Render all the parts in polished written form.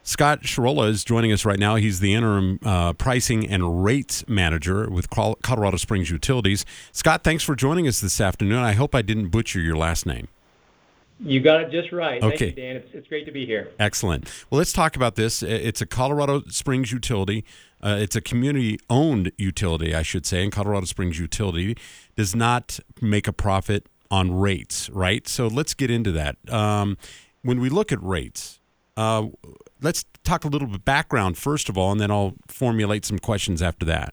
Scott Scirola is joining us right now. He's the interim pricing and rates manager with Colorado Springs Utilities. Scott, thanks for joining us this afternoon. I hope I didn't butcher your last name. You got it just right. Okay. Thank you, Dan. It's great to be here. Excellent. Well, let's talk about this. It's a Colorado Springs utility. It's a community-owned utility, I should say, and Colorado Springs Utility does not make a profit on rates, right? So let's get into that. When we look at rates, let's talk a little bit background first of all, and then I'll formulate some questions after that.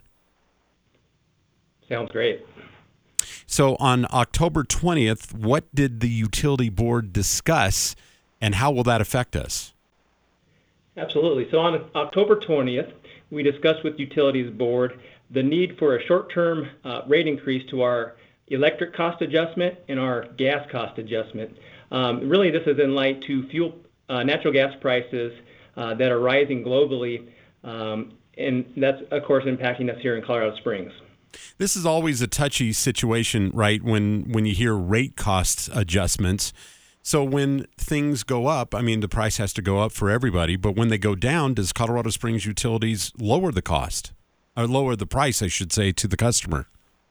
Sounds great. So on October 20th, what did the utility board discuss, and how will that affect us? Absolutely. So on October 20th, we discussed with Utilities Board the need for a short-term rate increase to our electric cost adjustment and our gas cost adjustment. Really, this is in light to natural gas prices that are rising globally, and that's, of course, impacting us here in Colorado Springs. This is always a touchy situation, right, when you hear rate cost adjustments. So when things go up, I mean, the price has to go up for everybody, but when they go down, does Colorado Springs Utilities lower the cost, or lower the price, I should say, to the customer?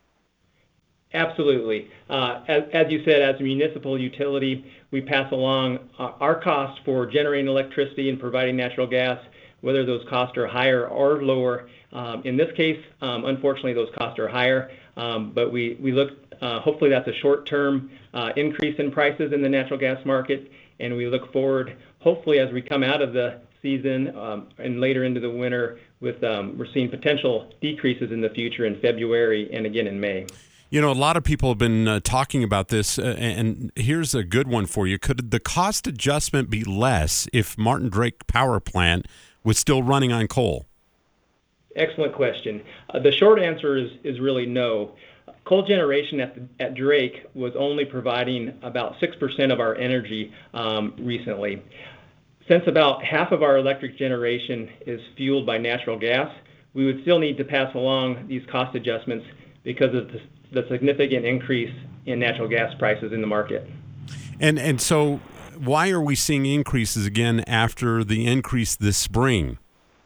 Absolutely. As you said, as a municipal utility, we pass along our costs for generating electricity and providing natural gas, whether those costs are higher or lower. In this case, unfortunately, those costs are higher, but we look, hopefully that's a short-term increase in prices in the natural gas market, and we look forward, hopefully, as we come out of the season and later into the winter, with we're seeing potential decreases in the future in February and again in May. You know, a lot of people have been talking about this, and here's a good one for you. Could the cost adjustment be less if Martin Drake Power Plant was still running on coal? Excellent question. The short answer is really no. Coal generation at Drake was only providing about 6% of our energy recently. Since about half of our electric generation is fueled by natural gas, we would still need to pass along these cost adjustments because of the significant increase in natural gas prices in the market. And so why are we seeing increases again after the increase this spring?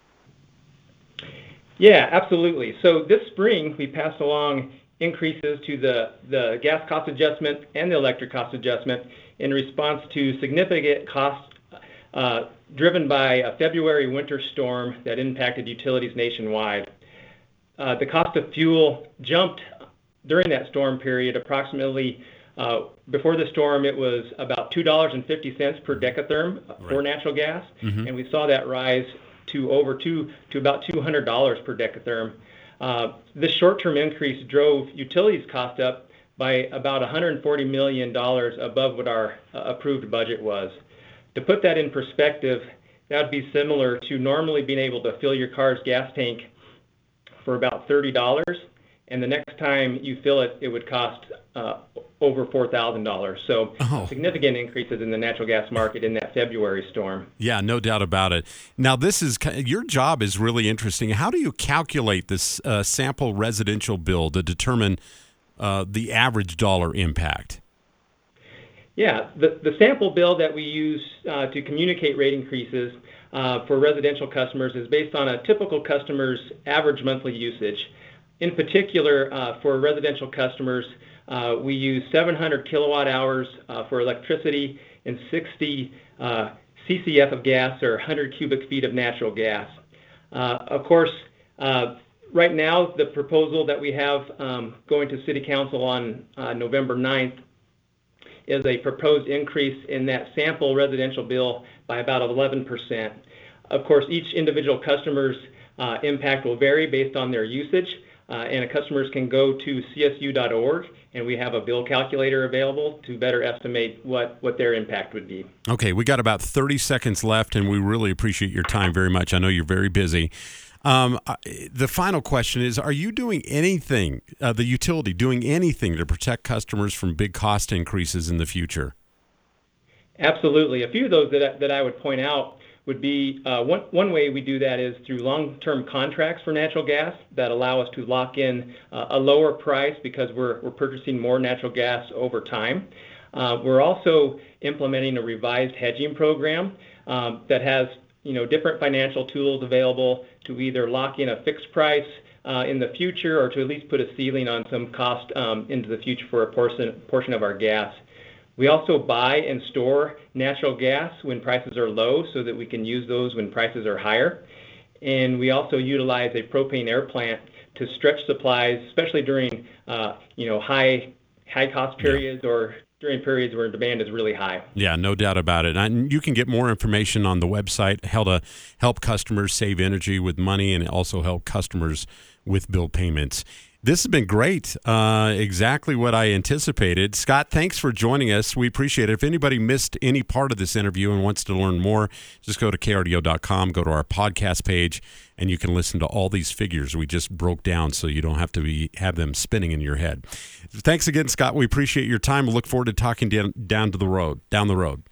Yeah, absolutely. So this spring, we passed along increases to the gas cost adjustment and the electric cost adjustment in response to significant costs driven by a February winter storm that impacted utilities nationwide. The cost of fuel jumped during that storm period. Approximately before the storm, it was about $2.50 per decatherm for natural gas, and we saw that rise to about $200 per decatherm. This short-term increase drove utilities cost up by about $140 million above what our approved budget was. To put that in perspective, that would be similar to normally being able to fill your car's gas tank for about $30, and the next time you fill it, it would cost over $4,000. So significant increases in the natural gas market in that February storm. Yeah, no doubt about it. Now, your job is really interesting. How do you calculate this sample residential bill to determine the average dollar impact? Yeah, the sample bill that we use to communicate rate increases for residential customers is based on a typical customer's average monthly usage. In particular, for residential customers, we use 700 kilowatt hours for electricity and 60 CCF of gas, or 100 cubic feet of natural gas. Of course, right now, the proposal that we have going to City Council on November 9th is a proposed increase in that sample residential bill by about 11%. Of course, each individual customer's impact will vary based on their usage, and customers can go to csu.org, and we have a bill calculator available to better estimate what their impact would be. Okay, we got about 30 seconds left, and we really appreciate your time very much. I know you're very busy. The final question is, are you doing anything, the utility, doing anything to protect customers from big cost increases in the future? Absolutely. A few of those that I would point out would be one way we do that is through long-term contracts for natural gas that allow us to lock in a lower price because we're purchasing more natural gas over time. We're also implementing a revised hedging program that has different financial tools available to either lock in a fixed price in the future, or to at least put a ceiling on some cost into the future for a portion of our gas. We also buy and store natural gas when prices are low so that we can use those when prices are higher. And we also utilize a propane air plant to stretch supplies, especially during high cost periods or during periods where demand is really high. Yeah, no doubt about it. And you can get more information on the website, how to help customers save energy with money and also help customers with bill payments. This has been great. Exactly what I anticipated. Scott, thanks for joining us. We appreciate it. If anybody missed any part of this interview and wants to learn more, just go to krdo.com, go to our podcast page, and you can listen to all these figures we just broke down so you don't have to have them spinning in your head. Thanks again, Scott. We appreciate your time. We look forward to talking down the road.